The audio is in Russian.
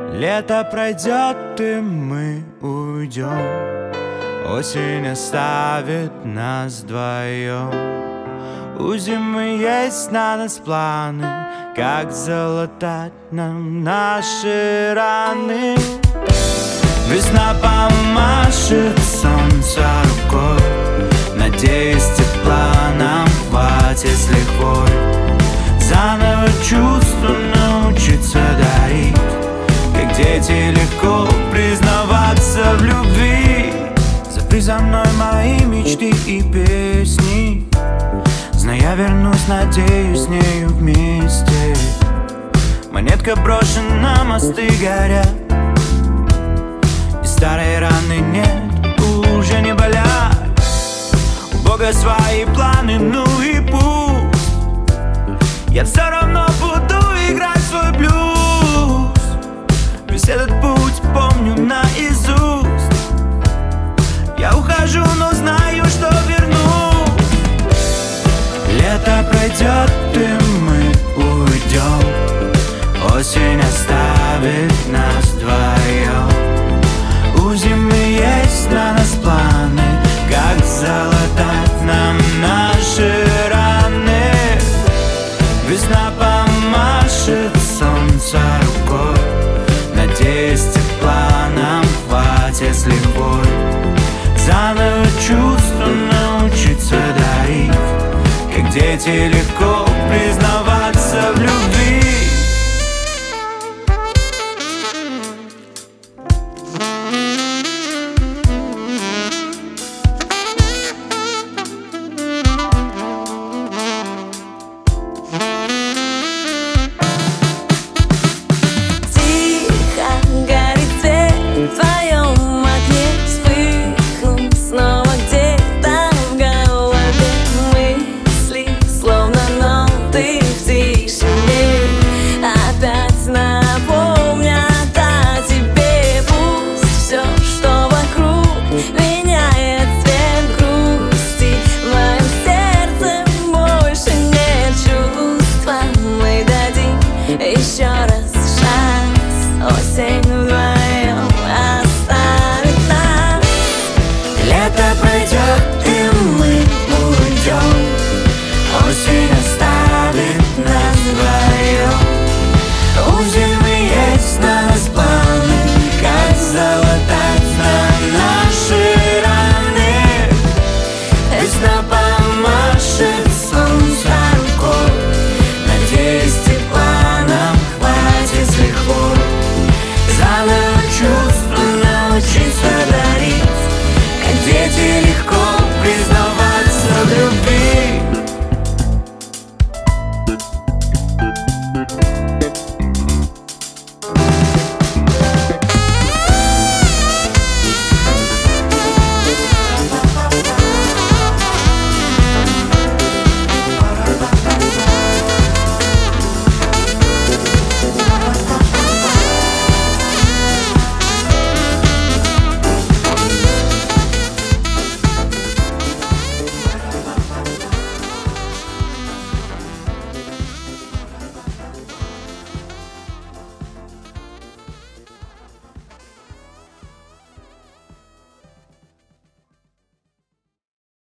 Лето пройдет, и мы уйдем. Осень оставит нас вдвоем. У зимы есть на нас планы, как залатать нам наши раны. Весна помашет солнце рукой, надеюсь, тепла нам хватит с лихвой. Заново чувства научиться дарить, как дети легко признаваться в любви. Запри за мной мои мечты и песни, знаю, я вернусь, надеюсь, с нею вместе. Монетка брошена, мосты горят, и старые раны нет, уже не болят. У Бога свои планы, ну и пусть. Я все равно буду играть свой блюз. Весь этот путь помню наизусть. Я ухожу, но знаю, что вернусь. Лето пройдет, и мы уйдем. Осень оставит нас вдвоем. У зимы есть на нас планы, как залатать нам наши раны. Весна помашет солнце рукой, надеюсь, тепла нам хватит с лихвой. Заново чувства научиться дарить, как дети легко признаваться в любви. Еще раз шанс, осень.